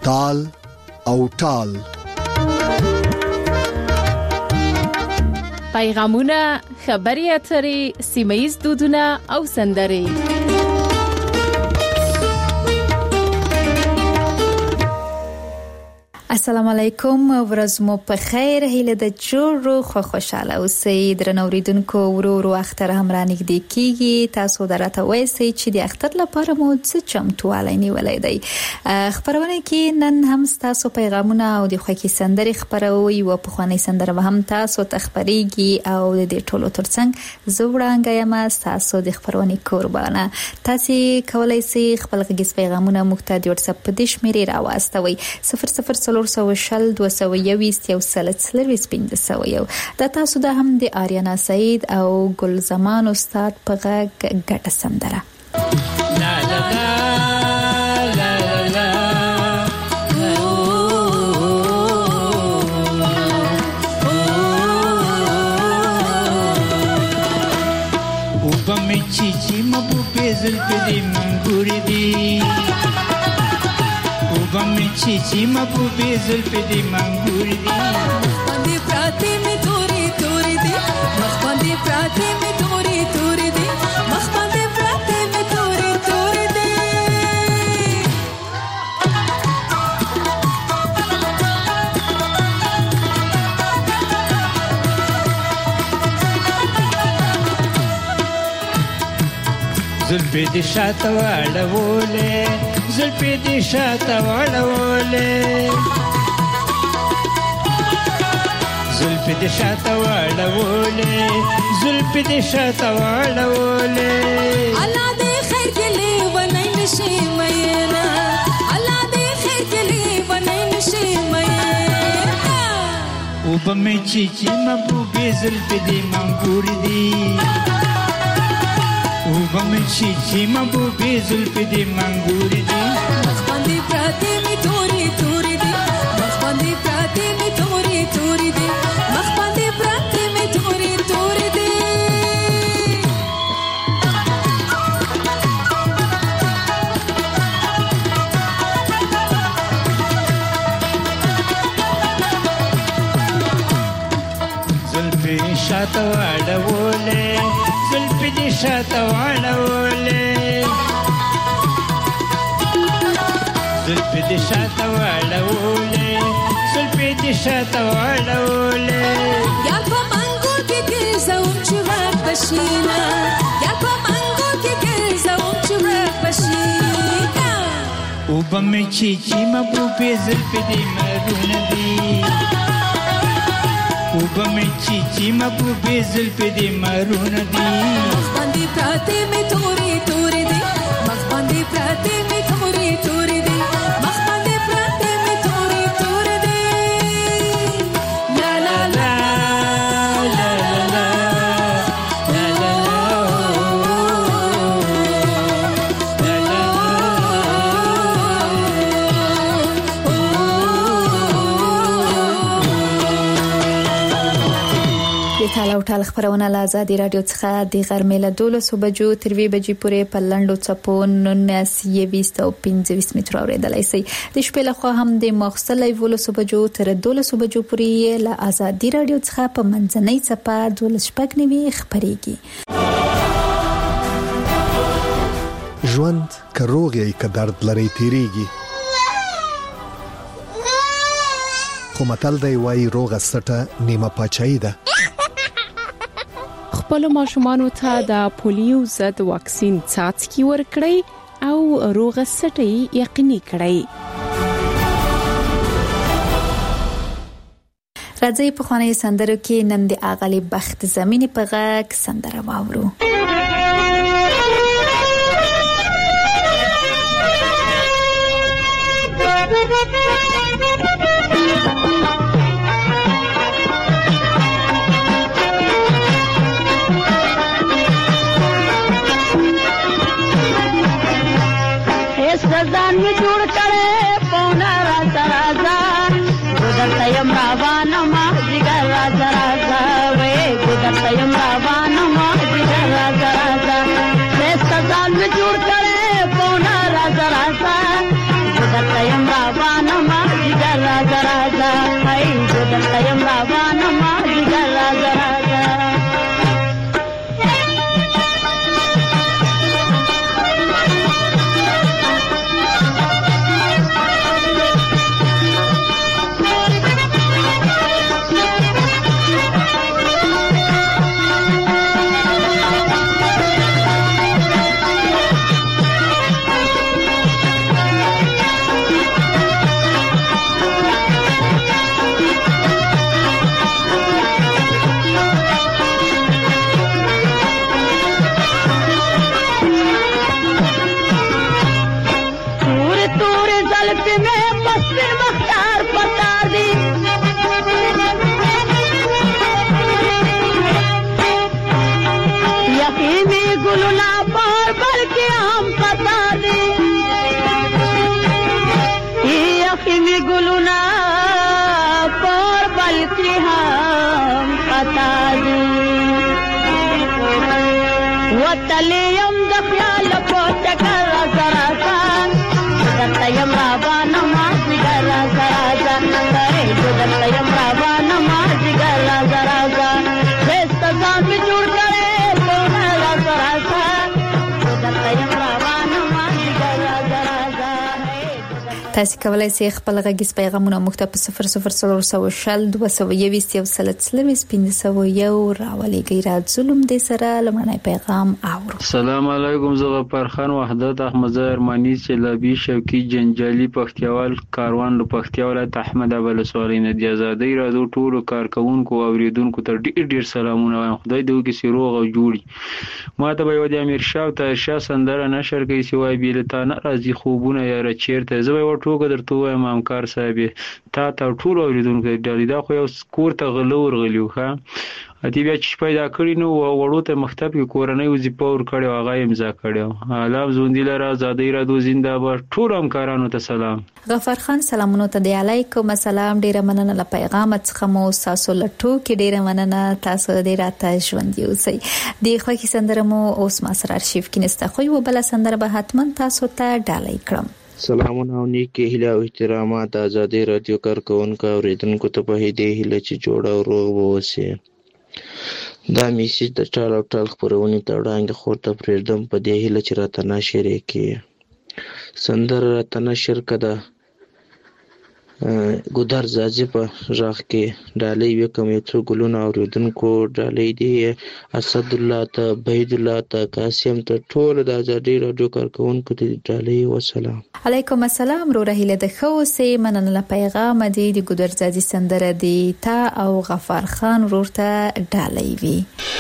تال او ټال. پیغامونه، خبري اترې، سیمه‌ییز دودونه او سندرې. السلام علیکم، ورځ مو په خیر. هیله د جوړو خوشاله اوسئ. درنوریدونکو ورو اختر هم را نږدې کیږي. تاسو درته وایسئ چې د اختر لپاره مو څه چمتووالی نیولای دی. خبرونه کې نن هم تاسو پیغامونه او د خوښي سندرې خبروي او په خواني سندره هم تاسو تخبريږي او د ټولو ترڅنګ زوړانګ یم تاسو د خبرونه قربانه. تاسو کولای شئ خپل غږیز پیغامونه مو ته د واتس اپ په دې شمیرې راوستوي 00 200 221 1 دا تاسو د هم د آریانا سعید او ګل زمان استاد په غږ ګټه سندره. لا لا لا لا لا او بمې چې مبو پېزل پدې منګوري دي بمې چې مبو بېزل پدې منګوري دي باندې پراته مې توري توري دي مخ باندې پراته مې توري توري دي مخ باندې پراته مې توري توري دي زلفې دې شاته واړولې زلفې دې شاته واړولې زلفې دې شاته واړولې زلفې دې شاته واړولې الله دې خیر کې لیونی نشي مېنا الله دې خیر کې لیونی نشي مېنا او بمې چې محبوبې زلفې دې منګوري دي او بمې چې محبوبې زلفې دې منګوري دي مخ باندې پراته مې توري توري دي مخ باندې پراته مې توري توري دي مخ باندې پراته مې توري توري دي زلفې شاته واړولې زلفې دې شاته واړولې زلفې دې شاته واړولې زلفې دې شاته واړولې یا په منګو کې ګرځوم چې وخت بشینا یا په منګو کې ګرځوم چې وخت بشینا او بمې چې محبوبې زلفې دې مرونه دي او بمې چې محبوبې زلفې دې مرونه دي مخ باندې پراته مې توري توري دي مخ باندې پراته مې توري توري دي مخ باندې پراته مې توري توري دي لا لا لا لا لا لا لا تاله او ټال خبرونه له آزادي رادیو څخه د غرمې له 12 بجو تر 2 بجې پورې په لنډو څپو 19 او 25 متر اوریدلای شئ. د شپې له خوا هم د مخصوص لایو 12 بجو تر 12 بجو پورې له آزادي رادیو څخه په منځنۍ څپه 12 خبريږي. ژوند که روغ یې که درد لري تیریږي خو متل دی وایي روغه سټه نیمه پاچاهي ده. خپل ماشومانو ته د پولیو ضد واکسین څاڅکي ورکړئ او روغه سټي یقیني کړئ. راځي په خواني سندرو کې نن د اغلی بخت زميني په غږ سندره واورو. ځان می جوړ کړي پونا راځه راځه ګدرته یم روانه ما جګر راځه راځه وې ګدرته یم روانه ما جګر راځه راځه ځان می جوړ کړي پونا راځه راځه ګدرته یم روانه ډلیم د خیال په چکر راځه راځه درته یم روانه مازدیګر راځه راځه درته یم روانه مازدیګر راځه راځه ښایسته ځان مې جوړ کړی پونه راځه راځه درته یم روانه مازدیګر راځه راځه. تاسو کولای شئ خپل غږیز پیغامونه موږ ته په 00322 راولېږئ. راځولم دې سره لمړی پیغام اورو. السلام علیکم، زه غفار خان وحدت احمد ارمانی چلابی شوقي جنجالي پختیوال کاروان له پختیا ولایت احمد ابل سوالي نه دی آزادۍ راډیو ټولو کارکونکو او اوریدونکو ته ډیر سلامونه وایم. خدای دې وکړي چې روغ او جوړي. ما ته به یو د امیر شاه او طاهر شاه سندره نشر کوي چې وای بیلتانه راځي خوبونه یاره چیرته زه به ټوګه درته وایم امکار صاحب تا ټول اوریدونکو ډالي دا خو یو کور ته غلور غلیو ښه اتی بیا چې پیدا کړی نو وړو ته مکتب کې کورنۍ وظیفه ور کړو هغه امضا کړو. علام زوندی لره آزادۍ راډیو زنده‌باد. ټول همکارانو ته سلام. غفار خان سلامونه ته دی علیکم السلام. ډیره مننه له پیغام څخه مو تاسو لټو کې ډیره مننه تاسو دې راته ژوند یوسئ. د خوښي سندره مو اوس ما سره ارشیف کې نسته خو یو بل سندره به حتما تاسو ته ډالۍ کړم. سلامونه او نیکی هیله او احترامات آزادۍ رادیو کارکونکو اوریدونکو ته په دې هیله چې جوړ او روغ ووسئ. دا میسیج د ټال او ټال خپرونې ته وړاندې خور ته پرېږدم په دې هیله چې راته نشر یې کړي. سندره راته نشر کړه ګودر زاځي په غږ کې ډالۍ وکم یو څو ګلونه اوریدونکو ډالۍ دی اسد الله ته بيد الله ته قاسم ته ټول د آزادۍ رادیو کارکونکو ته ډالۍ وسلام. علیکم السلام. رو رهیله د خو سه مننه له پیغام دی د ګودر زاځي سندره دی تا او غفار خان ورته ډالۍ وی.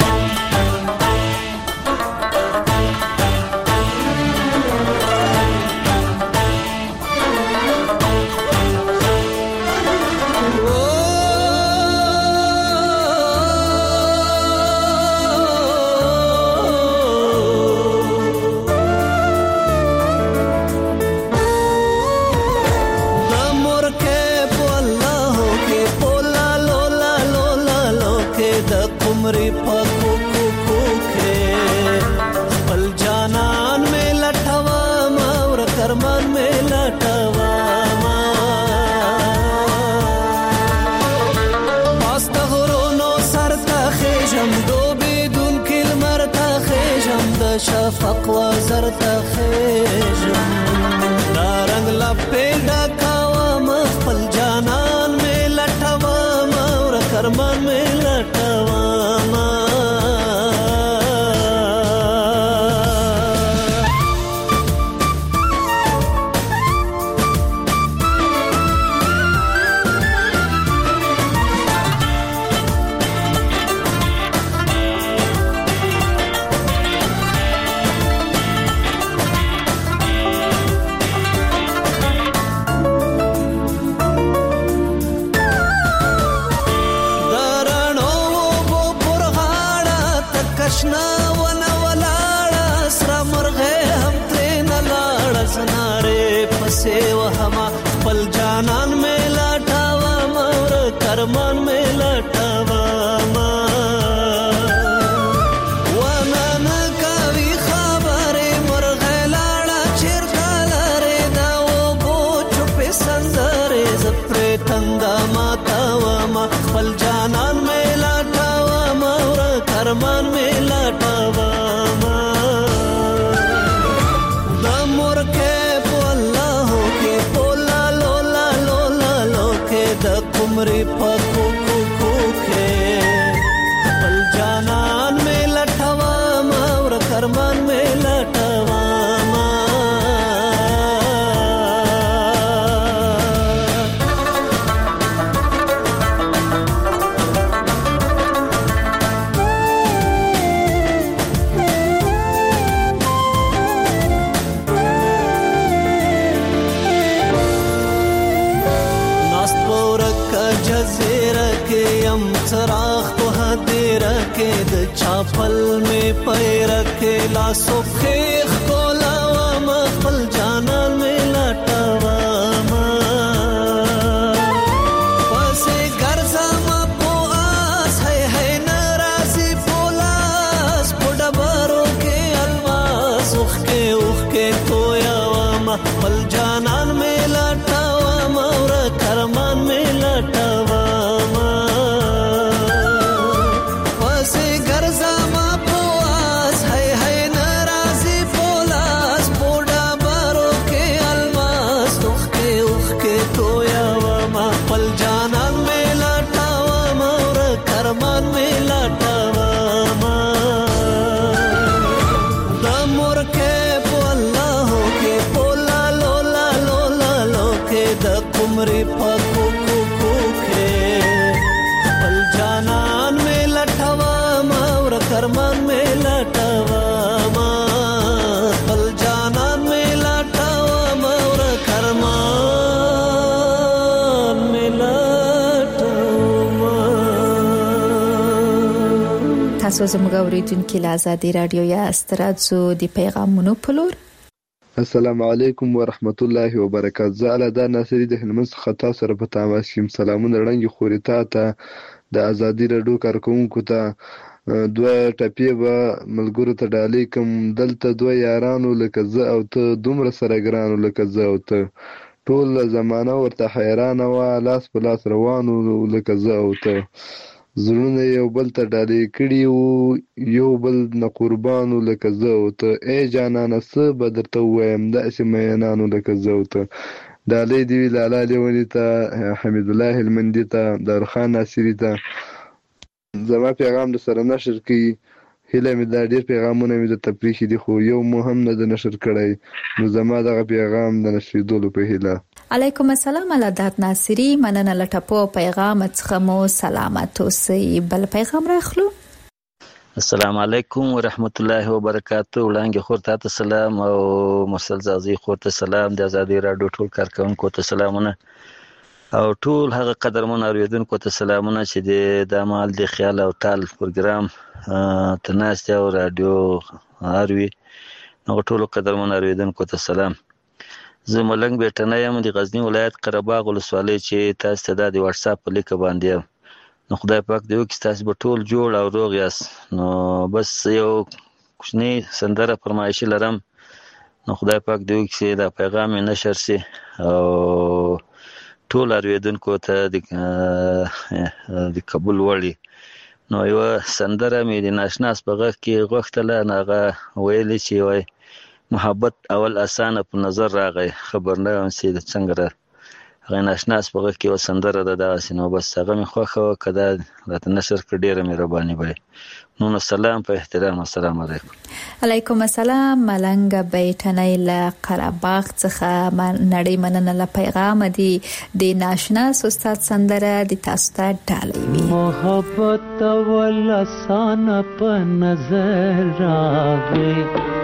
شفق وزر تخیجم دا رنگ لپیدا کاوام خپل جانان میں لټوام اور کرمان میں لټوام. کرمان میں لٹاواما ونان کاوی خبره مرغه لاړه چیرته لاره دا وګو چپ سندره زپره تندا ماتاواما خپل جانان میں لټاواما ور کرمان میں لټاواما د مرکه په الله کې پولا لولا لولا لوکه د عمری پکو کو کو کے پل جانان میں لٹھوام اور کرمان میں لٹھوام. चराख को हदेर के द चापल में पैर के लासो खेख को लावाम खपल जानल में लटावाम पसे गर्जम पो आस है नाराजी पोलास पोडबरो के اوخ کې تویا ما پل جانان مې لټاوا ما ور کرمان مې لټاوا ما واسه ګرځا ما پواس هي هي ناراضي پولاس پوډا بارو کې الماس اوخ کې تویا ما پل جانان مې لټاوا ما ور کرمان مې لټاوا ما عمرې پکو کو کو کې بل جانان مې لټوا ما ور کرمان مې لټوا ما بل جانان مې لټوا ما ور کرمان مې لټوا. تاسو زموږ اوریدونکو له آزادي رادیو یا استرادزو د پیغامونو په لور. السلام علیکم ورحمت الله وبرکاته. زه علدا ناصری د هلمند څخه تاسو سره په تماس یم. سلامونه وړاندې خوري ته د آزادي رادیو کارکونکو ته دوه ټپې به ملګرو ته ډالۍ کوم. دلته دوه یارانو لکه زه او ته دومره سره ګرانو لکه زه او ته ټول زمانه ورته حیرانه وه لاس په لاس روانو لکه زه او ته زړونه یو بل ته ډالۍ کړي وو یو بل نه قربانو لکه زه او ته ای جانانه څه به درته ووایم داسې مینانو لکه زه او ته. ډالۍ دې وي لالا لیوني ته حمید الله هلمندي ته دارخان ناصري ته زما پیغام د سره نشر کړي. هیله مې دا ډېر پیغامونه مې درته پرېښي دي خو یو مو هم نه د نشر کړی نو زما دغه پیغام د نشریدلو په هیله. علیکم السلام علادات ناصری مننه لټپو پیغام څخه مو سلامت اوسئ. بل پیغام راخلو. السلام علیکم ورحمت الله وبرکاته. وړاندې خور ته سلام او مرسل زازي خور ته سلام. د آزادي رادیو ټول کارکونکو ته سلامونه او ټول هغه قدرمن اوریدونکو ته سلامونه چې د مال د خیال او تال پروګرام تناسته او رادیو اروي نو ټول قدرمن اوریدونکو ته سلام. زه ملنګ بیٹنه یم د غزنی ولایت قرهباغ ولسوالۍ چې تاسو ته د واتس اپ په لیک باندې نو خدای پاک دې وکړي تاسو به ټول جوړ او روغ یاست. نو بس یو کوچنی سندره فرمایشي لرم نو خدای پاک دې وکړي دا پیغام نشر شي او ټول اوریدونکو ته د قبول وړي. نو یو سندره مې د ناشناس په غږ کې غوښتله هغه ویلې چې وای محبت اول اسانه په نظر راغی خبر نه وم چې څنګه هغه ناشناس په غږ کې یو سندره ده داسې نو بس هغه مې خوښه وه که دا راته نشر کړه ډېره مهرباني به نو سلام په احترام. السلام علیکم. علیکم السلام. ملنګ بیٹنۍ له قرهباغ څخه نړۍ مننه له پیغام دی د ناشناس استاد سندره د تاسو ته ډالۍ وي. محبت اول اسانه په نظر راغی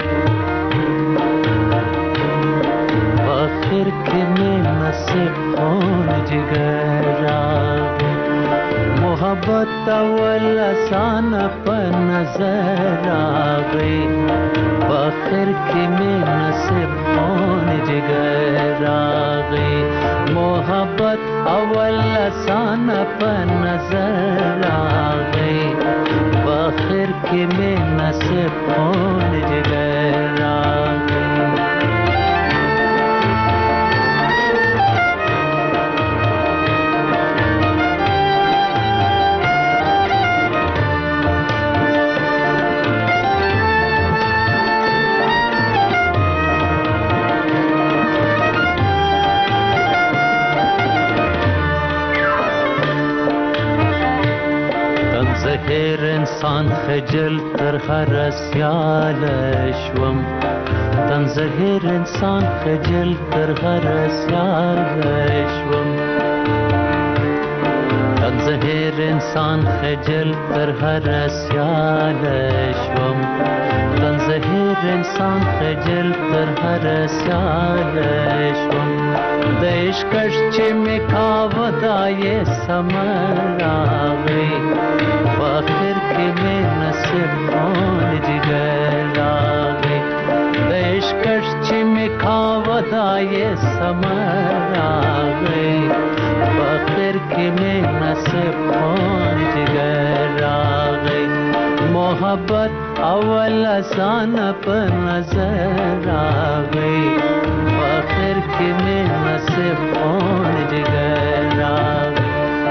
آخر के में नसीब कौन जिगर रागे मोहब्बत अवल आसान पर नजर आ गई आखिर के में नसीब कौन जिगर आ गई मोहब्बत अवल आसान पर नजर आ गई आखिर के में नसीब कौन जिगर आ गई. زهر انسان خجل تر هر سیال شوم تن زهر انسان خجل تر هر سیال شوم تن زهر انسان خجل تر هر سیال شوم تن زهر انسان خجل تر هر سیال شوم د عشقش چې میکاو دای سمر راغی आखिर के में नसीब कौन जिगर आगे देशकश में खावदा ये समर आगे आखिर के में नसीब कौन जिगर आगे मोहब्बत اول آسان په نظر راغی آخر کې مې نصیب خون جګر راغی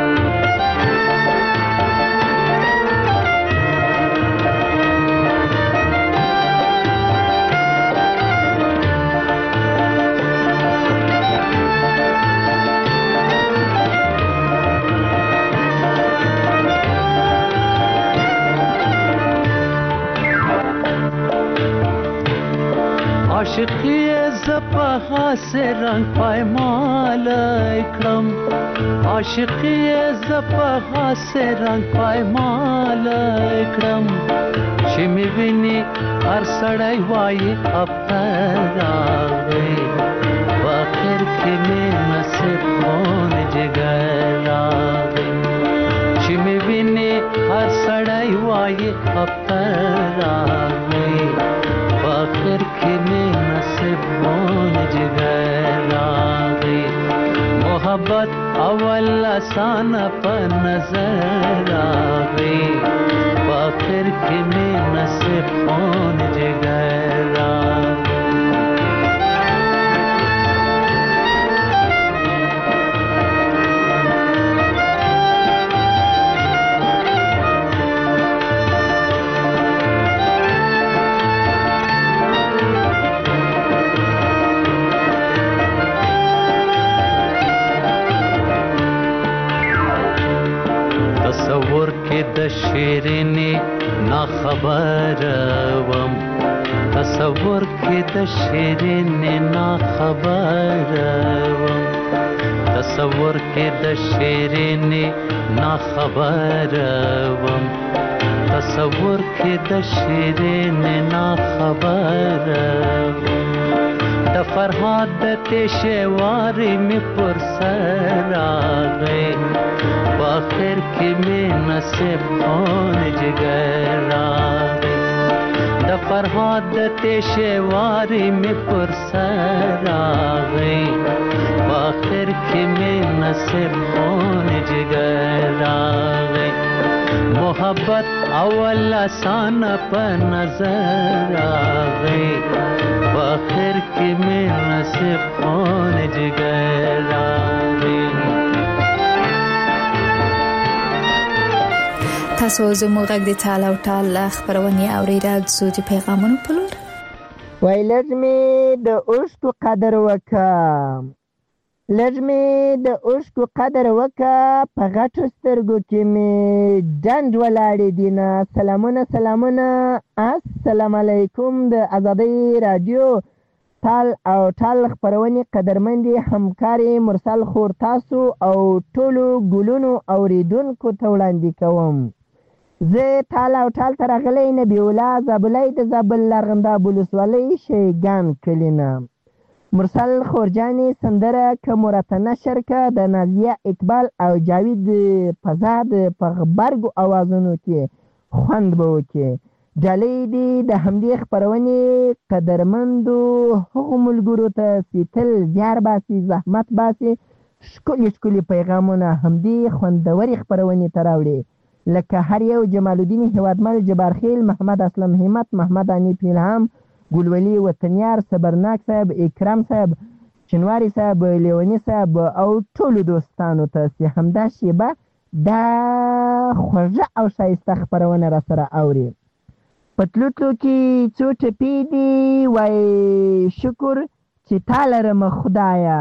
عاشقی زپا سے رنگ پایمال اکرم عاشقی زپا سے رنگ پایمال اکرم چې می ویني هر سړی وایي اب راغی واخر کې مې نصیب خون جګر راغی چې می ویني هر سړی وایي اب راغی واخر کې مې نصیب خون جګر راغی محبت اول آسان په نظر راغی واخر کې مې نصیب خون جګر راغی تصور کې د شیرینې نا خبر وم تصور کې د شیرینې نا خبر وم تصور کې د شیرینې نا خبر وم تصور کې د شیرینې نا خبر وم د فرهاد د تشوارې مې پر سر راغی آخر کې مې نصیب خون جګر راغی د فرهاد د تشوارې مې پر سر راغی آخر کې مې نصیب خون جګر راغی محبت اول آسان په نظر راغی آخر کې مې نصیب خون جګر راغی تاسو زموږ غږ د ټال او ټال خبرونه اوریدل زو د پیغامونو په لور وای لازمي د اوښکو قدر وکم لازمي د اوښکو قدر وکم په غټو سترګو کې می ډنډ ولاړې دینه سلامونه السلام علیکم د آزادۍ رادیو ټال او ټال خبرونه قدرمندي همکاري مرسل خور تاسو او ټولو ګلونو اوریدونکو ته وړاندې کوم زه ټال او ټال تر غلې نبی الله زابلای د زابل لرغنده بولسوالۍ شیګان کلینا مرسل خورجانی سندره که مرته نشر که د نازیه اقبال او جاوید پزاد په غبرګو اوازونو کې خوند به وکړي ډالۍ دي د همدې خپرونې قدرمندو هغو ملګرو ته چې تل زیار باسي زحمت باسي ښکلي پیغامونه همدې خوندورې خپرونې ته راوړي لکه هر یو جمال الدین هیوادمل جبارخیل محمد اسلم همت محمد انیف الهام ګلولي وطنیار صبرناک صاحب اکرام صاحب چنواری صاحب لیونی صاحب او ټولو دوستانو ته چې همدا شیبه دا خوږه او ښایسته خپرونه را سره اوري پتلوتلو کې څو ټپې دي وای شکر چې تا لرم خدایا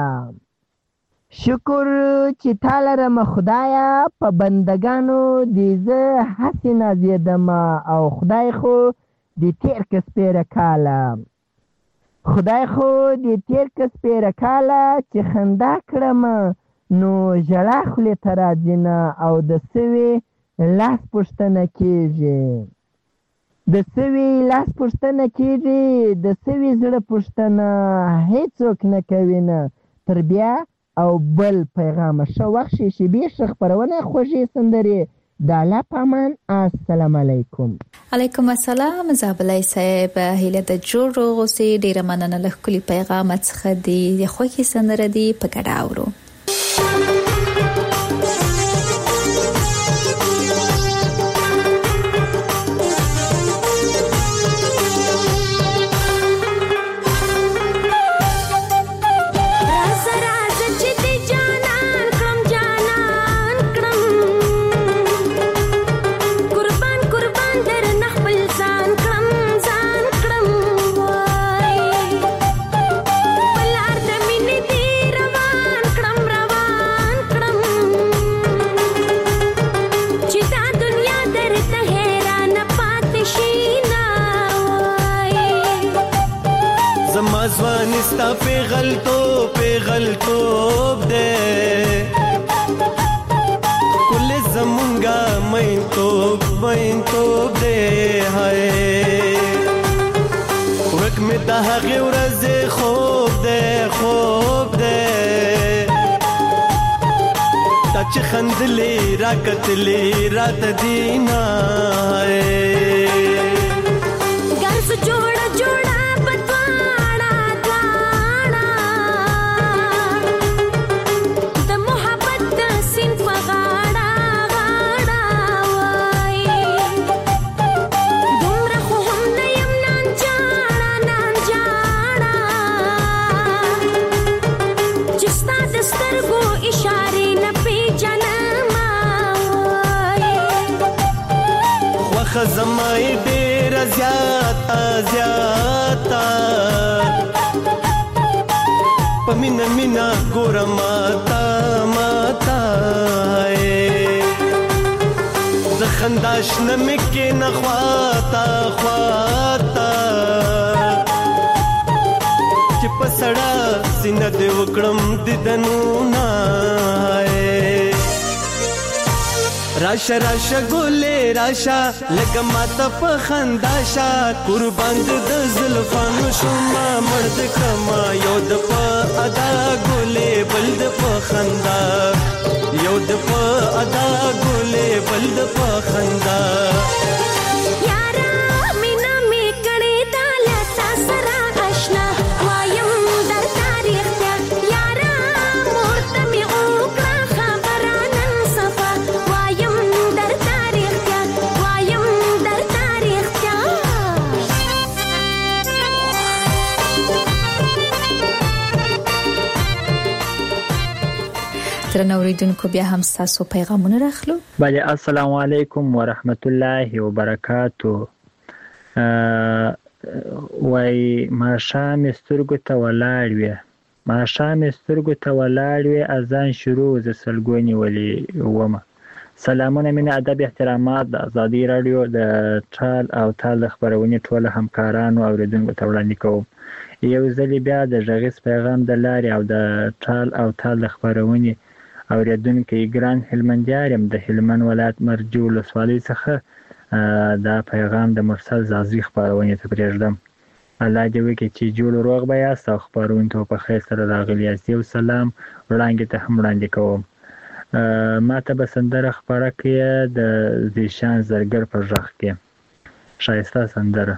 شکر چې تا لرم خدایا په بندگانو دې زه هسې نازېدم او خدای خو دې تېر که سپېره کاله خدای خو دې تېر که سپېره کاله چې خندا کړم نو ژړا خولې ته راځي نه او د سوي لاس پوښتنه کېږي د سوي لاس پوښتنه کېږي د سوي زړه پوښتنه هیڅوک نه کوي نه تر بیا او بل پیغام ښه وخت شي شیبې ښه خپرونه خوږې سندرې د الله په امان السلام علیکم علیکم السلام زابلای صاحب هیله د جوړ روغ اوسې ډیره مننه له ښکلي پیغام څخه دی خوږې سندره دی په ګډه اورو ستا پیغلتوب دے کل زمونگا مینتوب دے ہائے ورک میں دا هغه ورځ خوب دے تا چې خندلې راکتلې رات دینا ګرځ جوړا پتواړه د محبت د سین په غاړه وای دومره خو هم نه یم نن جاړه چې ستا د سترګو اشارې نه زمای ډیر زیاتا پمینا ګور ماتا زخنداش نمکه نخواتا چې پسړه سینه دې وکړم ددنونا راشه ګولې راشه لکه ماته په خنداشا قربان د زلفانو شوما مرد کما یو د په ادا ګولې بل د په خندا یو د په ادا ګولې بل د په خندا یارا مینا می کړي دا لتا سره آشنا وایم در تاریخ ته یارا مورته می وکړه خبره نن صفا درنوریدونکو بیا هم تاسو پیغامونه راخلو. بله السلام علیکم ورحمت الله وبرکاتو. وای ماښام سترګو ته ولاړ وې اذان شروع ز سلګونی ولي ومه. سلامونه مینه ادب احترامات د ازادي رادیو د ټال او تال خبرونه ټول همکارانو او اوریدونکو ته وړاندې کوم. یو ځل بیا د ژغیز پیغام د لارې او د ټال او تال خبرونه اوریدونکو ګران هلمندیارم د هلمند ولایت مرجو ولسوالۍ څخه دا پیغام د مرسل زازي خبرونه ته پرېږدم. الله دې وکړي چې جوړ روغ به یاست او خبرونه ته په خیر سره راغلي یاست. یو سلام وړاندې ته هم وړاندې کوم. ما ته به سندره خبره کړې د زیشان زرګر په غږ کې شایسته سندره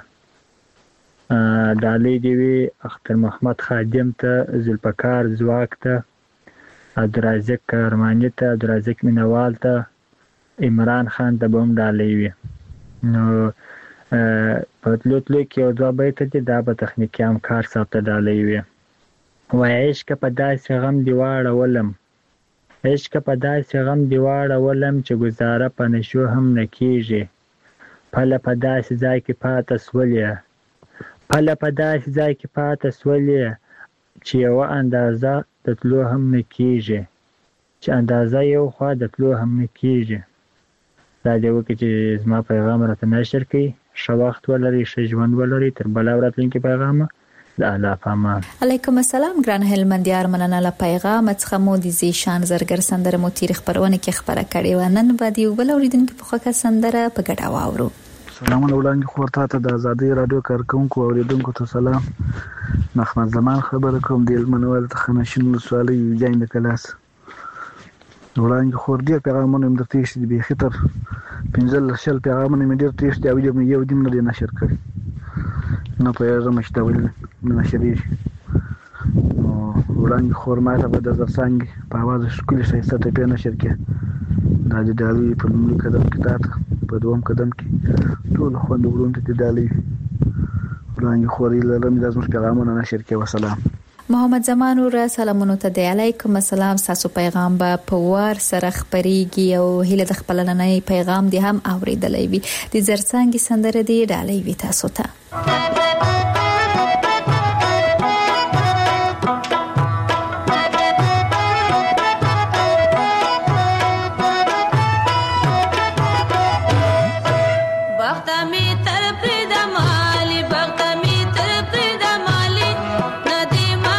ډالۍ دی وی اختر محمد خادم ته ذوالفقار زواک ته عبدالرزاق کرمانی ته عبدالرزاق مینوال ته عمران خان ته بم ډالۍ وی. نو په تلوتلو کې یو دوه بیت دي دا به تخنیکي همکار صاحب ته ډالۍ وی. وای عشق په داسې غم دی واړولم عشق په داسې غم دی واړولم چې گزاره په نشو هم نه کیږي. پله په داسې ځای کې پاته سولې چې یوه اندازه د تلو هم نه کیږي چې اندازه یو خوا د تلو هم نه کیږي. دا دې وکړي چې زما پیغام راته نشر کړي. ښه وخت ولري ښه ژوند ولري. تر بله ورځ پیغامه د الله پامان. علیکم السلام ګران هلمندیار مننه له پیغام څخه مو د زیشان زرګر سندره مو تیر خبرونه کې خبره کړې و. نن باندې یو بل اوریدونکو په خوښه سندره په ګډه واورو. سلامونه وړاندې خورته ته د ازادي رادیو کارکونکو اوریدونکو ته سلام. محمد زمان خبره کوم د هلمند تخنشین ولسوالۍ جاین د کلاس. وړاندې خور ډیر پیغامونه مې درته ایښي دي بیخي تر 15 پیغامونه مې ډیر تېښتي او یو دیم نه دی نشر کړی. نه پوهېږم چې دا ولې نه نشرېږي. نو وړاندې خور ما ته به د زرڅانګې په اواز ښکلې ښایسته ټپې نشر کړې. دا د ډالۍ په لومړي قدم کې تا ته په دوم قدم کې ټولو خویندو وروڼو ته دې ډالۍ وي. وړاندې خور هیله لرم دا زموږ پیغامونه نشر کړي. وسلام. محمد زمان ور سلامونه ته دی. علیکم السلام. تاسو پیغام به په وار سره خبريږي او هیله د خپل نننۍ پیغام دی هم اوریدلې وي. د زرڅانګې سندره دی ډالۍ وي تاسو ته. بخت می تر پرد مالی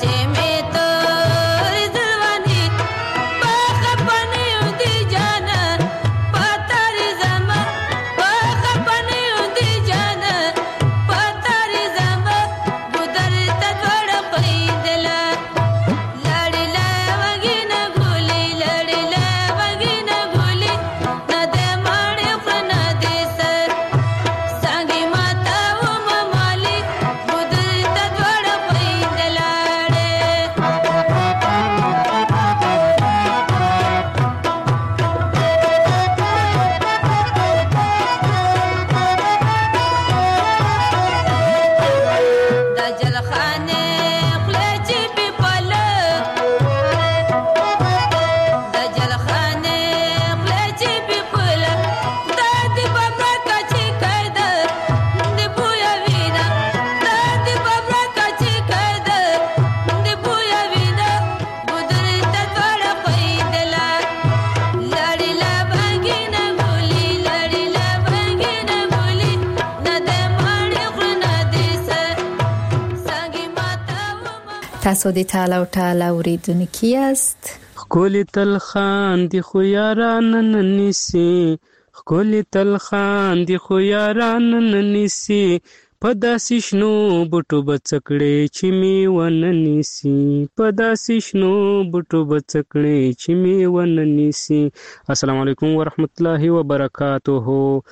تاسو د ټال او ټال اوریدونکو یاست. خولي تل خاندي خو یاران ننسي، خولي تل خاندي خو یاران ننسي، په داسې شنو بوټو بڅکړې چې می وننسي، په داسې شنو بوټو بڅکړې چې می وننسي. السلام علیکم ورحمت الله وبرکاتہ.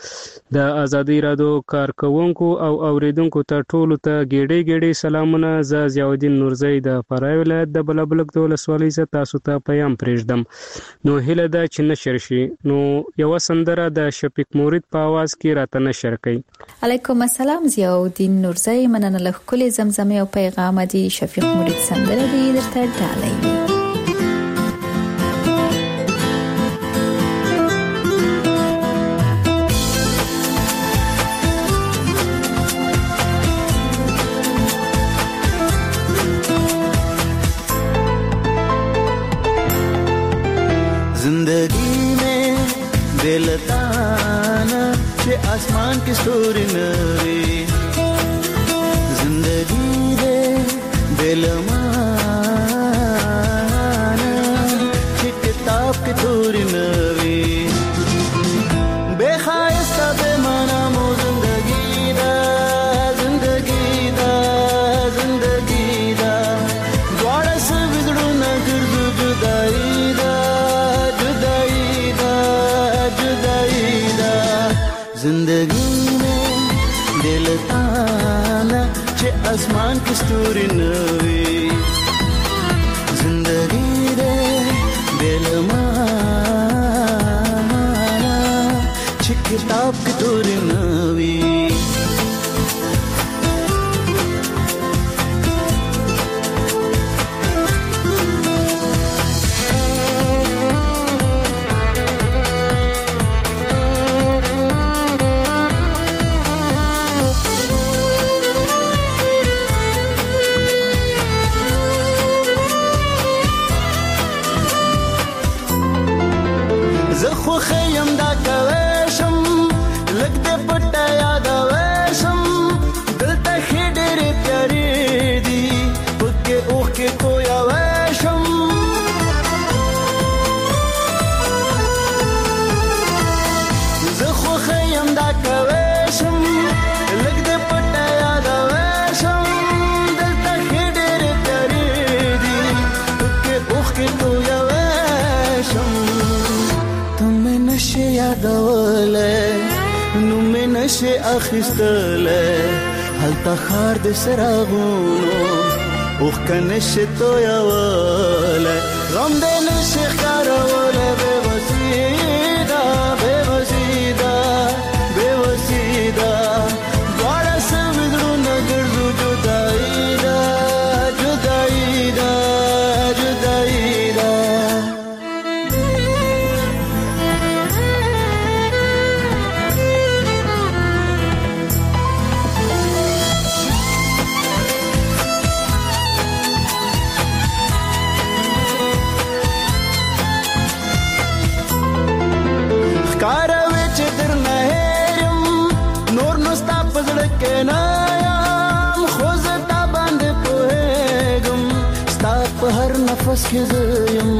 د ازادي رادیو کارکونکو او اوریدونکو ته ټولو ته ګډي ګډي سلامونه. ز ضیاءالدین نورزی د فرای ولایت د بلبلک د ولسوالۍ ز تاسو ته پیغام پرېږدم. نو هله دا چې نشر شي نو یو سندره د شفیق مورید په आवाज کې راته نشر کړي. علیکم السلام ضیاءالدین نورزی، مننه له کلی زمزمه او پیغام دی شفیق مورید سندره دی درته ډالۍ. जिंदगी में बेलताना के आसमान की स्टोरी नवी, जिंदगी दे बेलमाना के किताब की थोड़ी नवी, बेखायस्ता बेमाना मो जिंदगी दा, जिंदगी दा, जिंदगी दा, द्वारा से बिगड़ू न गिरदू जुदाई दा, जिंदगी में दिल ताना चे आसमान की स्टोरी नवी, जिंदगी दे दिल माना चे किताब की स्टोरी नवी. زخو خیم دا کوشم لگ دے پٹا یاد ویشم دلتا خیڈر پیاری دی پکے اوخ کے کویا ویشم زخو خیم دا کوشم لگ دے پٹا یاد ویشم دلتا خیڈر پیاری دی پکے اوخ کے کویا ویشم. تمہیں نشے یادولے نومې نشے اخیستلے هلته خار د سراغونو اوخ کنشه تویولے غم دې نشے خارولے بے وسیدا بے وسیدا بے وسیدا دوارا سمدرو نگردو جدائی دا جدائی دا جدائی دا. نفس کې زه یم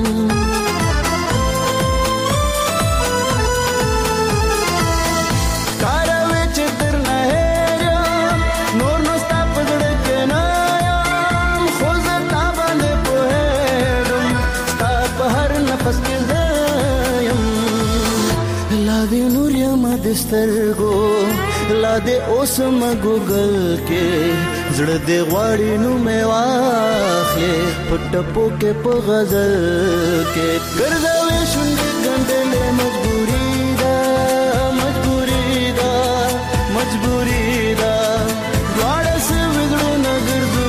کاروي چې درنه هېر یم نور نو ستا په زړه کې نه یم خو زه تا باندې پوهېږم ستا په هر نفس کې زه یم لا دې نور یم د سترګو لا دې اوس مګوګل کې زړه دې غواړي نو مې واخلې په ټپو کې په غزل کې ګرځوي شونډې ګنډلې مجبوري ده دواړه سوي زړونه ګرځو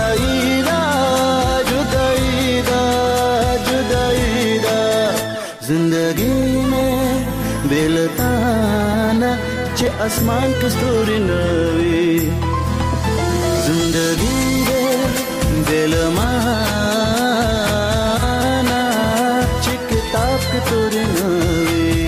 جدایي ده زندګي مې بې له تا نه چې اسمان کې ستوري نه وي زندگی دے دل مانا چی کتاب کتوری نوی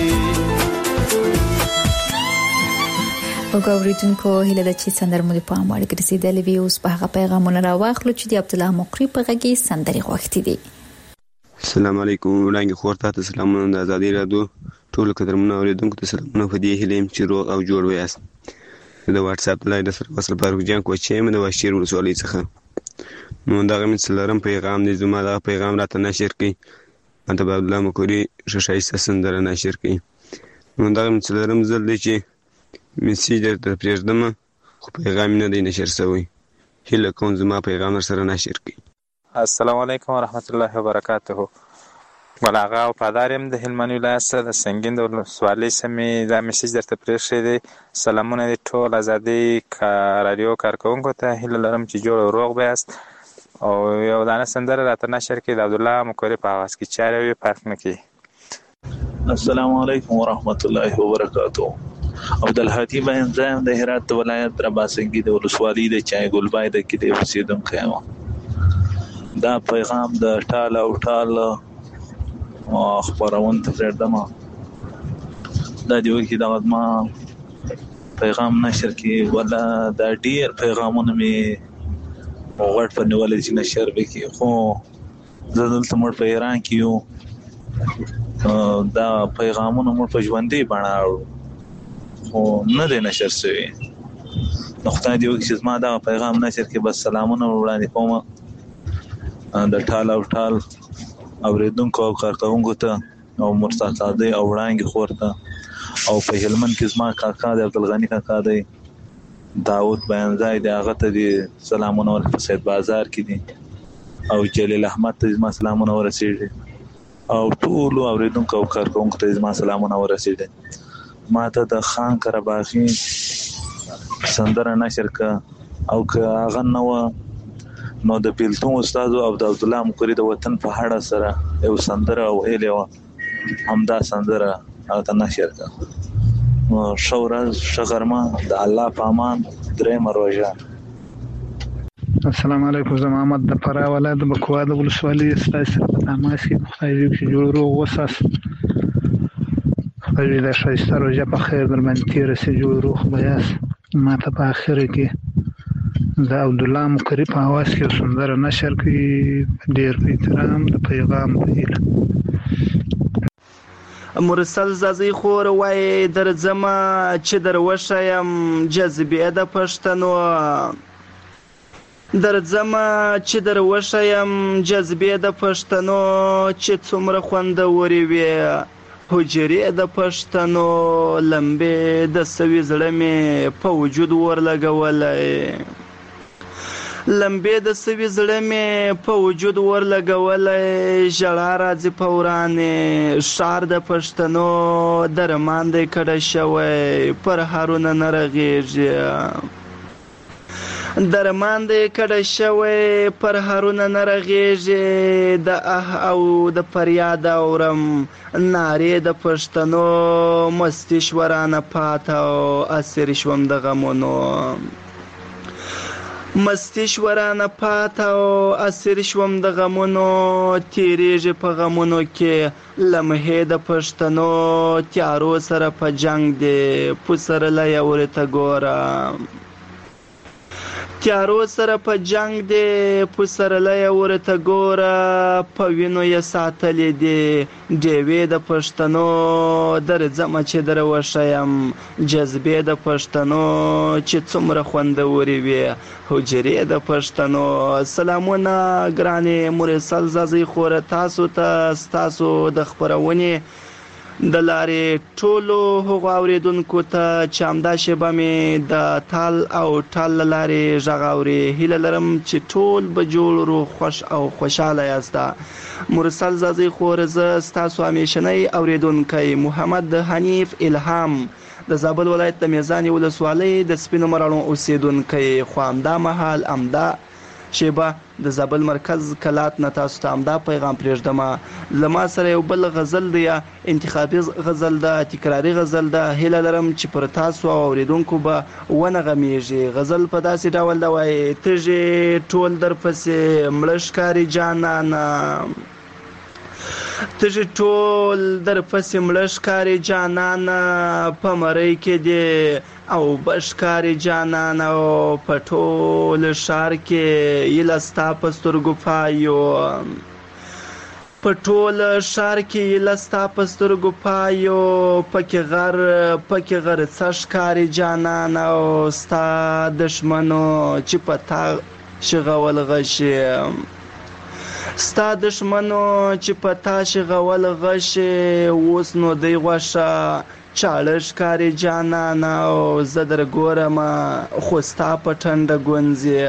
وګوریدونکو هیله ده چې سندرمو د پام وړ ګرځیدلې وي اوس په هغه پیغامونه راواخلو چې د عبد الله مقری په غږی سندري غوښتي دي السلام علیکم وړاندې خورته ته سلامونه د ازادي رادیو ټول قدرمنو اوریدونکو ته سلامونه په دې هیله چې روغ او جوړ ویاست د واتس اپ لای د سره وصل فاروق جان کوچې مې د واشیر ولسوالۍ څخه نو دا غمن سلرم پیغام دې زما دا پیغام راته نشر کړي انت عبد الله مقری شایسته سندره نشر کړي نو دا غمن سلرم زل دي چې میسیج ته پرېږدم خو پیغام نه دی نشر شوی هله کوم زما پیغام سره نشر کړي السلام علیکم ورحمت الله وبرکاته ولغه او پادارم د هلمند ولایت د سنگین د ولسوالۍ سمې دا میسیج درته پرېښی دی سلامونه دي ټول ازادي رادیو کارکوونکو ته هیله لرم چې جوړ او روغ بیاست او یو دانه سندره راته نشر کړي د عبدالله مقری په اواز کې چاره وي فرق نه کوي السلام علیکم ورحمت الله وبرکاته عبدالهادي باین زایم د هرات ولایت رباسنګي د ولسوالۍ د چای ګلبای د کې د اوسیدونکو یم دا پیغام د ټال او ټال خبرون ته پرېږدم دا دی وکي دا ما پیغام نشر کی ولا دا ډیر پیغامونه می وغړ په نیولې چې نشر وکي خو زه دلته مړ په ایران کې یو دا پیغامونه مړ په ژوندۍ بڼه خو نه دی نشر شوی نو خدای دی وکي چې ما دا پیغام نشر کی بس سلامونه وړاندې کوم د ټال او ټال اوریدونکو او کارکوونکو ته او مرتضی او وړاندې خورته او په هلمند کې زما کاکا د عبدالغنی کاکا دی داود بیانځای دی هغه ته دي سلامونه ورکړه سید بازار کې دي او جلیل احمد ته زما سلامونه ورسېږي او ټول اوریدونکو او کارکوونکو ته زما سلامونه ورسېږي ما ته د خان قرباغي سندره نشر کا او که هغه نو نو د پیلتون استاد او د عبد الله مقری د وطن په هړه سره یو سندره او هیله همدا سندره هغه نشر کا شورز شغرما د الله پامان درې مروجه السلام علیکم زما محمد د فرا ولایت بکوا د ولسوالۍ استاسه تماسي خدای دې چې جوړ وساس خدای دې شایسته روزه په خیر درمن تیر سي جوړ بیاس ما ته په اخر کې د عبد الله مقری په اواز کې سندره نشر کړي ډیر په احترام د پیغام دی مرسل زازی خور وای درځما چې دروښیم جذبې د پښتنو درځما چې دروښیم جذبې د پښتنو چې څومره خوندورې وي حجرې د پښتنو لمبې د سوي زړه مې په وجود ورلګولای لمبې د سوي زړه مې په وجود ورلګولای ژړا راځي په ورانې ښار د پښتنو درمان دی کډه شوی پر هارونه نه رغېږي درمان دی کډه شوی پر هارونه نه رغېږي د او د فریاد اورم نارې د پښتنو مستي شورانه پاته او اسیر شوم د غمونو مستی شورانه پاته او اسیر شوم د غمونو تیریږي په غمونو کې لمحې د پښتنو تیارو سره په جنگ دی پسرلی اورې ته ګوره تیارو سره په جنگ دی پسرلی ورته ګوره په وینو یې ساتلې دي ډیوې د پښتنو درځمه چې در وښیم جذبې د پښتنو چې څومره خوندورې وي حجرې د پښتنو. سلامونه ګرانې مرسل زازۍ خوره تاسو ته ستاسو د خپرونې د لارې ټولو هغو اورېدونکو ته چې همدا شیبه مې د تال او ټال له لارې غږ اوري هیله لرم چې ټول به جوړ روغ خوښ او خوشحاله یاست. مرسل زازۍ خور زه ستاسو همیشنی اورېدونکی محمد حنیف الهام د زابل ولایت د میزانې ولسوالۍ د سپینو مراڼو اوسېدونکی خو همدا مهال همدا شیبه د زابل مرکز کلات نه تاسو ته همدا پیغام پرېږدم. له ما سره یو بل غزل دی انتخابي غزل ده تکراري غزل ده هیله لرم چې پر تاسو او اورېدونکو به ونغمیږي. غزل په داسې ډول ده وایي تږې ټول درپسې مړه ښکاري جانانه تږې ټول درپسې مړه ښکاري جانانه په مرۍ کې دی او بشکاري جانانه او په ټول ښار کې ایله ستا په سترګو پایو په ټول ښار کې ایله ستا په سترګو پایو پکې غر څه ښکاري جانانه او ستا دښمنو چې په تا شغول غشي ستا دښمنو چې په تا شغول غشي اوس نو دی غوښه چاړه ښکاري جانانه او زه در ګورمه خو ستا په ټنډه ګونځې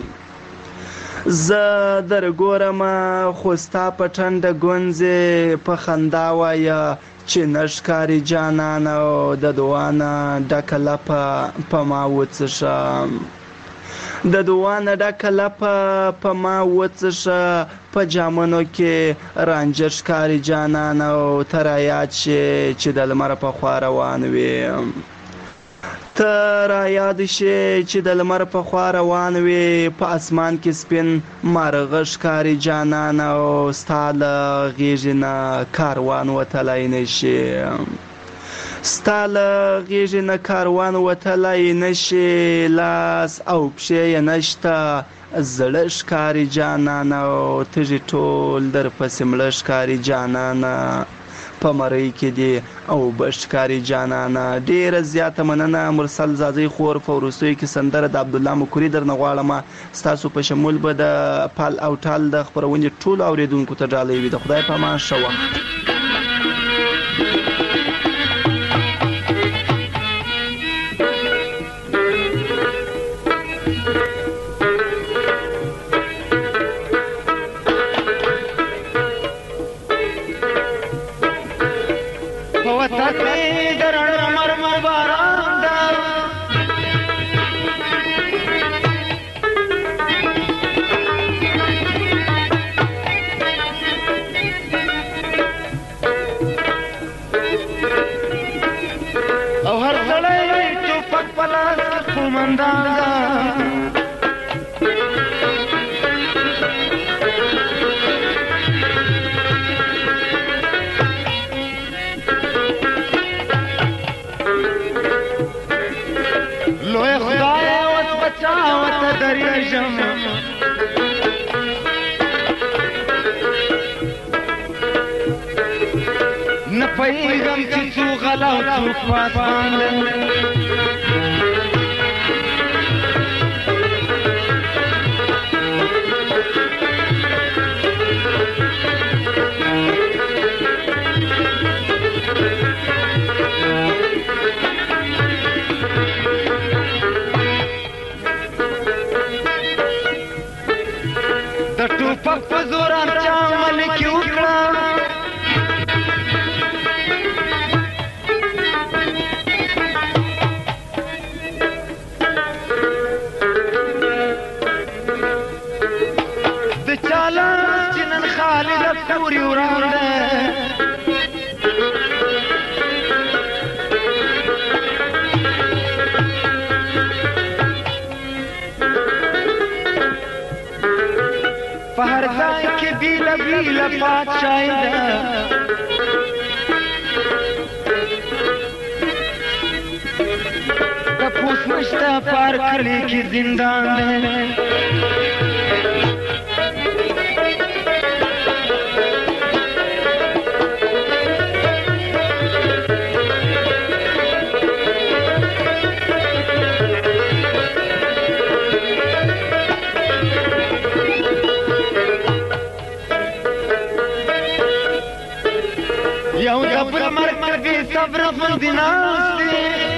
زه در ګورمه خو ستا په ټنډه ګونځې په خندا وایه چې نه ښکاري جانانه او د دوانه ډکه لپه په ما وڅښه د دوانه ډکه لپه په ما وڅښه په جامونو کې رانجه ښکاري جانانه او ته رایاد شې چې د لمر په خوا روان وې ته رایاد شې چې د لمر په خوا روان وې په اسمان کې سپین مارغه ښکاري جانانه او ستا له غېږې نه کاروان وتلی نه شي ستا له غېږې نه کاروان وتلی نه شي لاس او پښې یې نشته زړه ښکاري جانانه او تږي ټول درپسې مړه ښکاري جانانه په مرۍ کې دی او بشکاري جانانه. ډیره زیاته مننه مرسل زازۍ خور. په وروستیو کې سندره د عبدالله مکوري درنه غواړم ستاسو په شمول به د پال او ټال د خپرونې ټولو اورېدونکو ته ډالۍ وي. د خدای په امان ښه وخت. پیغام چې څو غلا او څو پاسان د ټوپک په زور چا ملک وکړه پوری ورانده په هر ځای کې بیله بیله پادشاهي ده د پوس مشتا پار کلی کی زندان ہے یو دبل مرکز صبر فندناس دی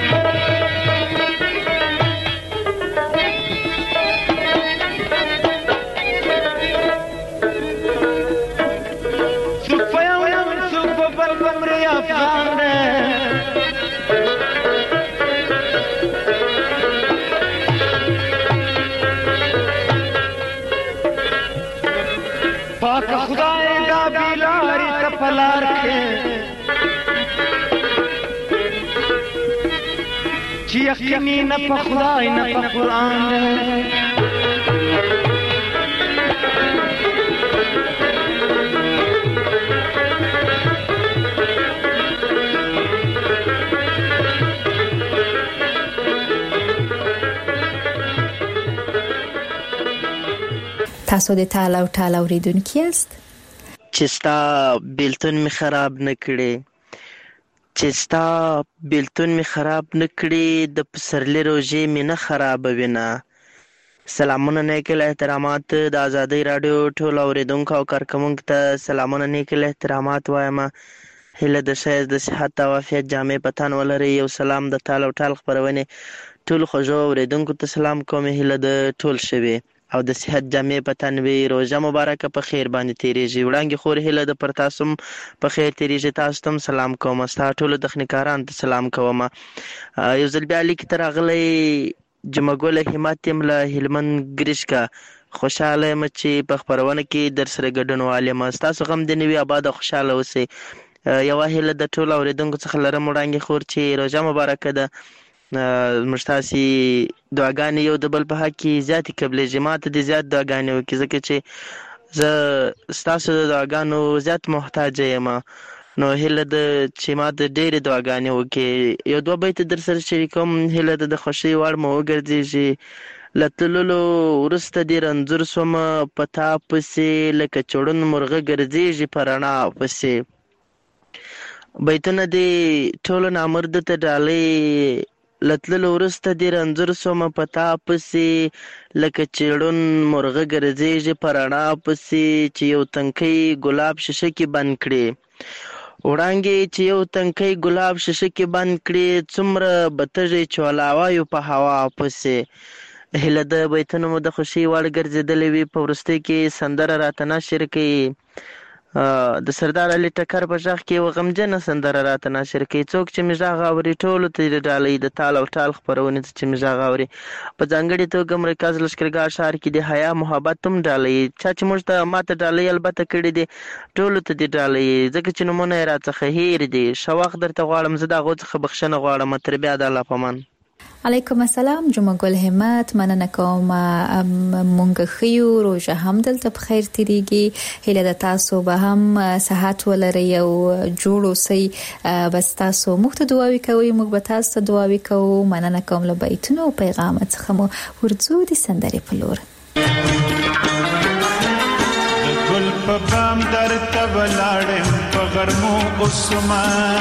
پاک خدای دا بیلاری تپلار کے چی یقینی نا پا خدای نا پا قرآن دے تاسو د ټال او ټال اوریدونکي یاست چې ستا بیلتون می خراب نکړي د پسرلی روژې می نه خرابوي نه. سلامونه نیک احترامات د آزادۍ راډیو ټول اوریدونکو او کارکوونکو ته سلامونه نیک احترامات وایم. هیله د خیر د صحت او عافیت جامې په تن ولري. یو سلام د ټال او ټال خپرونې ټول خوږو اوریدونکو ته سلام کوم. هیله د ټول شوي او د صحت جامې په تن وي. روژه مبارکه په خیر باندې تیریږي. وړانګې خور هیله د پر تاسو په خیر تیریږي. تاسو ته سلام کوم. ستا ټولو تخنیکارانو ته سلام کوم. یو ځل بیا لیک ته راغلی جمعګل همت یم له هلمند ګرشکه. خوشحاله یم چې په خپرونه کې در سره ګډون یم. ستاسو غم دې نه وي، اباد خوشحاله اوسئ. یوه هیله د ټولو اورېدونکو څخه لرم وړانګې خور چې روژه مبارکه ده. موږ تاسې دعاګانې یو د بل په حق کې زیاتې قبلېږي. ما ته دې زیات دعاګانې وکړي ځکه چې زه ستاسو د دعاګانو زیات محتاجه یم. نو هیله ده چې ما ته ډېرې دعاګانې وکړي. یو دوه بیته در سره شریکوم. هیله ده د خوښۍ وړ مو وګرځېږي. له تللو وروسته دې رنځور شومه په تا پسې لکه چړون مرغه ګرځېږي په رڼا پسې. بیتونه دې ټولو نامرده ته ډالۍ. له تللو وروسته دې رنځور شومه په تا پسې لکه چړون مرغه ګرځېږي په رڼا پسې چې یو تنکی ګلاب شیشه کې بند کړي. وړانګې چې یو تنکی ګلاب شیشه کې بند کړي څومره به تږی چولاوایو په هوا پسې. هیله د بیتونو مو د خوښۍ وړ ګرځېدلې وي. په وروستۍ کې سندره راته نشر کوي. د سردار علي ټکر په غږ کې یوه غمجنه سندره راته نشر کوي. څوک چې مې غږ اوري ټولو ته یې ډالۍ د تال او ټال خپرونې ته چې مې غږ اوري. په ځانګړې توګه مرکز لښکرګاه ښار کې د حیا محبت هم ډالۍ. چا چې موږ ته ما ته ډالۍ البته کړې دي ټولو ته دې ډالۍ ځکه چې نومونه یې راڅخه هیر دي. ښه وخت درته غواړم. زه د هغو څخه بخښنه غواړم. تر بیا د الله په امان. علیکم السلام. جمعه ګل همت مننه کوم. مونږ خيو روژه هم دلته په خیر تیریږي. هیله د تاسو به هم صحت ولري او جوړ اوسئ. بس تاسو موږ ته دعاوې کوئ، موږ به تاسو ته دعاوې کوو. مننه کوم له بیتونو او پیغام څخه مو ورځو د سندرې په لور. ګل په بام درته ولاړم په غرمو اوسما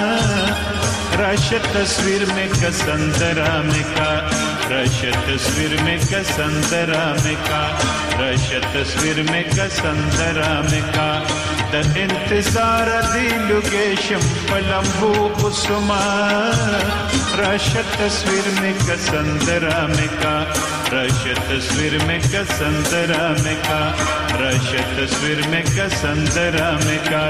राशद तस्वीर में कसंदरा में का राशद तस्वीर में कसंदरा में का राशद तस्वीर में कसंदरा में का द इंतजार दिलु के शम पलम्बू कुसुमा राशद तस्वीर में कसंदरा में का राशद तस्वीर में कसंदरा में का राशद तस्वीर में कसंदरा में का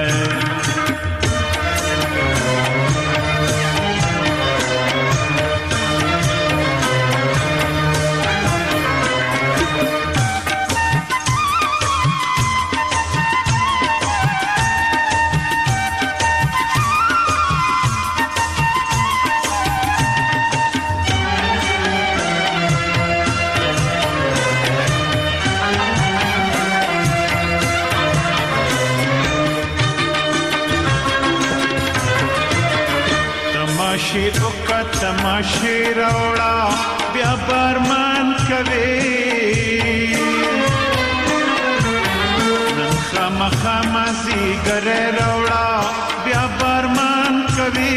چې وکړه تماشې راوړه بیا بارمان کوي نن خامخا مازدیګری راوړه بیا بارمان کوي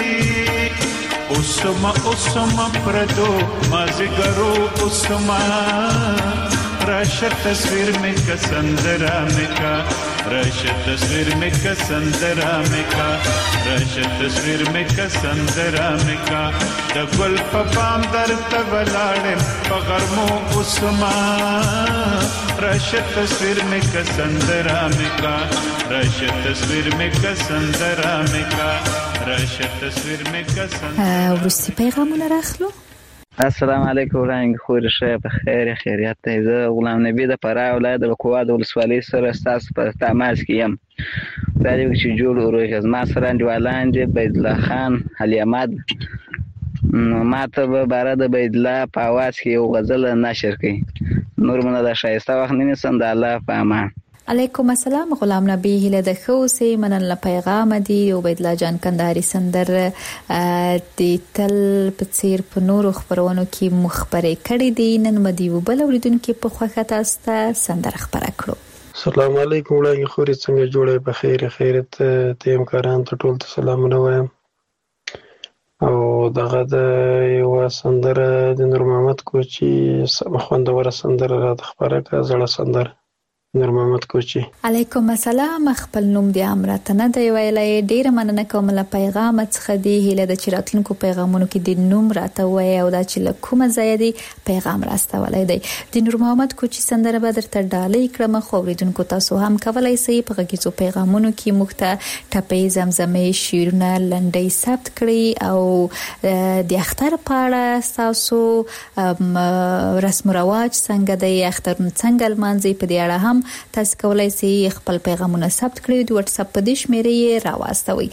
اوسما پردو مازدیګرو اوسما راشه تصویر میں کا سندرا میں کا راشه تصویر میں کا سندرا میں کا راشه تصویر میں کا سندرا میں کا د ګل په پام درته ولاړم په غرمو اوسما راشه تصویر میں کا سندرا میں کا راشه تصویر میں کا سندرا میں کا راشه تصویر میں کا سندرا ورستی پیغامونه راخلو. السلام علیکم وړاندې خوري شه په خیر خیریت ته زه غلام نبی د فراه ولایت د کواد ولسوالۍ سره تاسو په تماس کې یم دا یو چې جوړ اوریږي ما سره انډیوالان دي بيد الله خان علي احمد ما ته به بار د بيد الله په आवाज کې یو غزل نشر کړي نور مونږ د شایسته وخت نه نسم د الله په امان. علیکم السلام غلام نبی هله د خوسي منن له پیغام دی عبید الله جان کندهاری سندر د تل په څیر په نورو خبرونو کې مخبري کړي دي نن مدي وبل اوریدونکو په خوخه تاسو سندر خبره کړو. السلام علیکم وړاندې خوري څنګه جوړه په خیر خیرت ته همکاران ته ټول سلامونه وایم او دغه د یو سندر د نور محمد کوچی خوندور سندر را خبره کا زړه سندر نور محمد کوچی. علیکم السلام خپل نوم دی امرته نه دی ویلای ډیر مننه کوم له پیغام څخه دی هله د چراتونکو پیغامونو کې د نوم راته وای او دا چې له کومه ځای دی پیغام راستولای دی د نور محمد کوچی سندره به درته ډالۍ کړم خو اوریدونکو تاسو هم کولای شئ په غږیزو پیغامونو کې مخته ټپې زمزمې شیرونه لنډۍ ثبت کړئ او د اختر پاړه تاسو رسم رواج څنګه دی اخترونه څنګه لمانځي په دې اړه هم تاسو کولای شئ خپل پیغامونه ثبت کړئ د واتس اپ په دې شمیرې راوستوي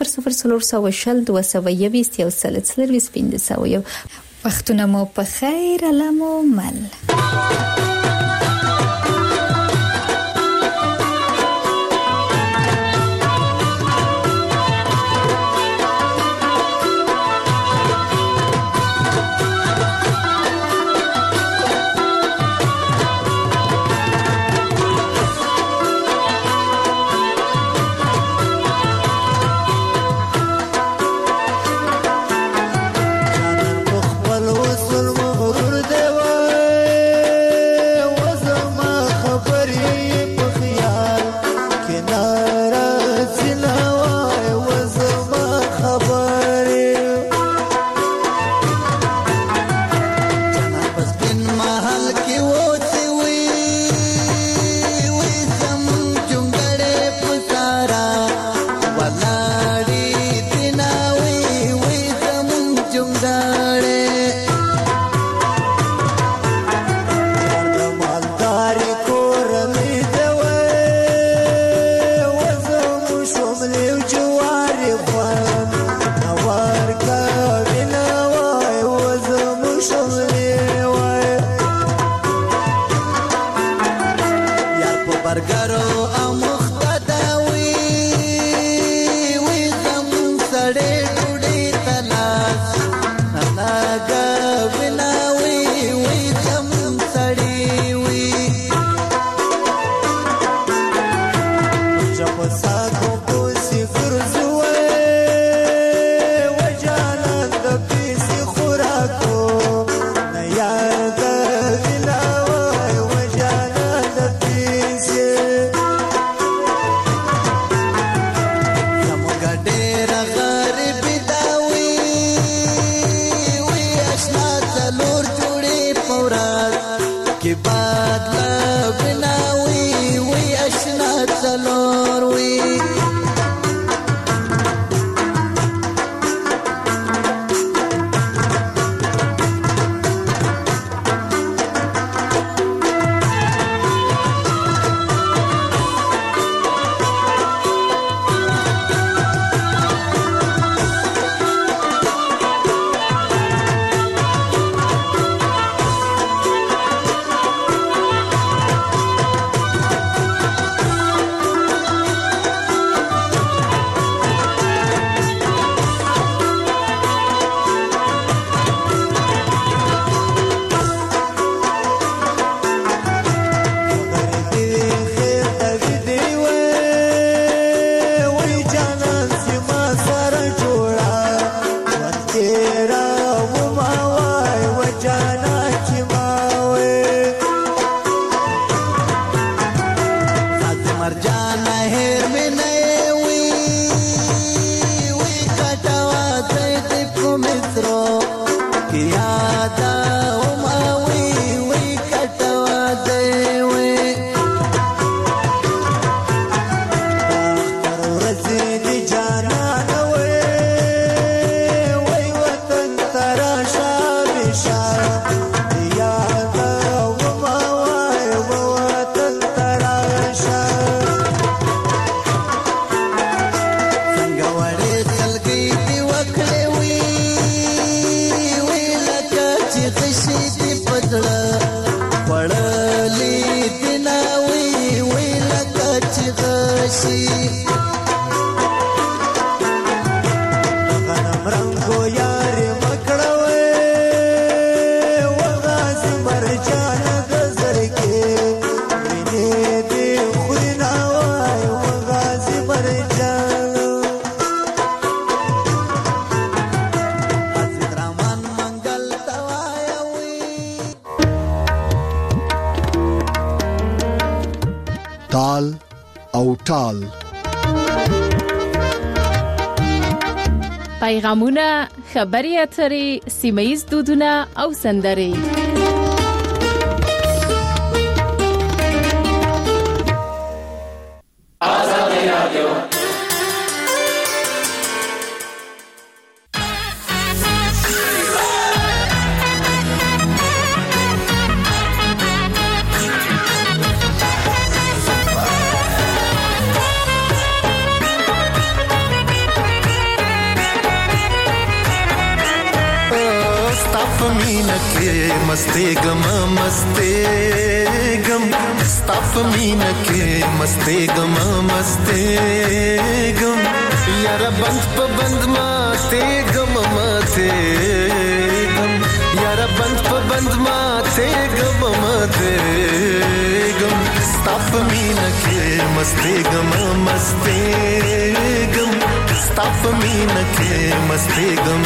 00402021 وختونه مو په خیر علمو مل. هیر می نه وی وی کټوا ته کو مترو یادا او ما وی وی کټوا ته وی تر ورځې دی جانا وی وی وطن ترا شاب شاب یادا او ما وی وطن ترا شاب څنګه وړې تلګي دی وکړې وی وی لکه چې خشي دی پدړه وړلې دنا وی وی لکه چې خشي غنم رنگو یار مکړوي وغاز مرجان غزر کې وینې دې خورنا وای وغاز مرجان حضرت رحمان منګل توایا وی تال او ټال پیغامونه، خبري اترې، سیمه‌ییز دودونه او سندرې. मस्ते गम स्ताफ मीन के मस्ते गम यारा बंद प बंद माते गम माते गम यारा बंद प बंद माते गम माते गम स्ताफ मीन के मस्ते गम स्ताफ मीन के मस्ते गम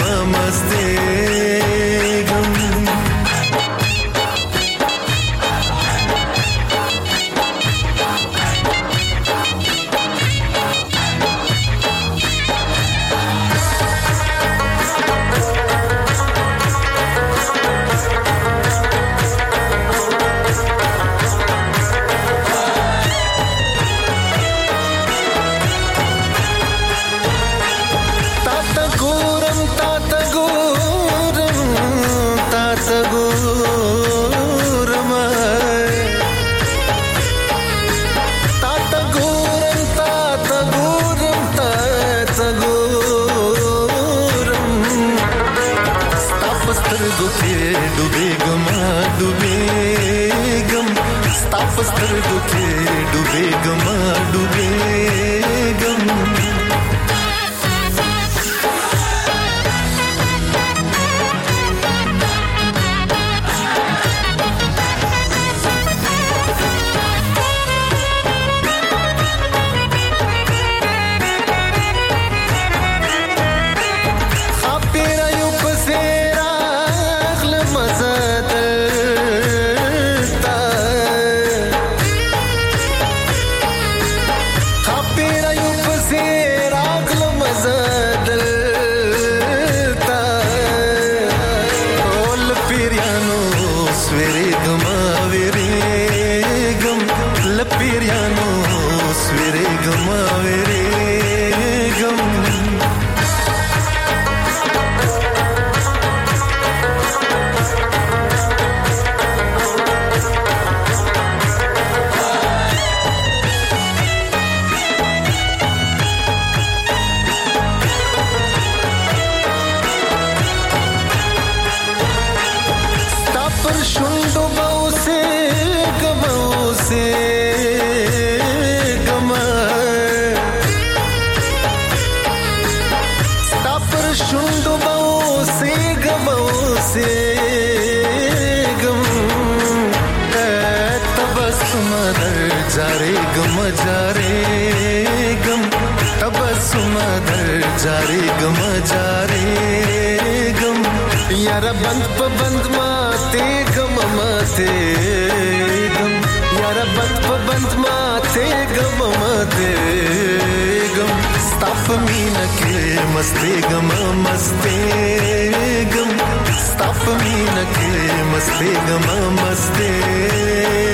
यारा बंद प बंद माते गम माते गम यारा बंद प बंद माते गम माते मस्तेगम स्ताप मीना के मस्तेगम मस्तेगम स्ताप मीना के मस्तेगम मस्तेगम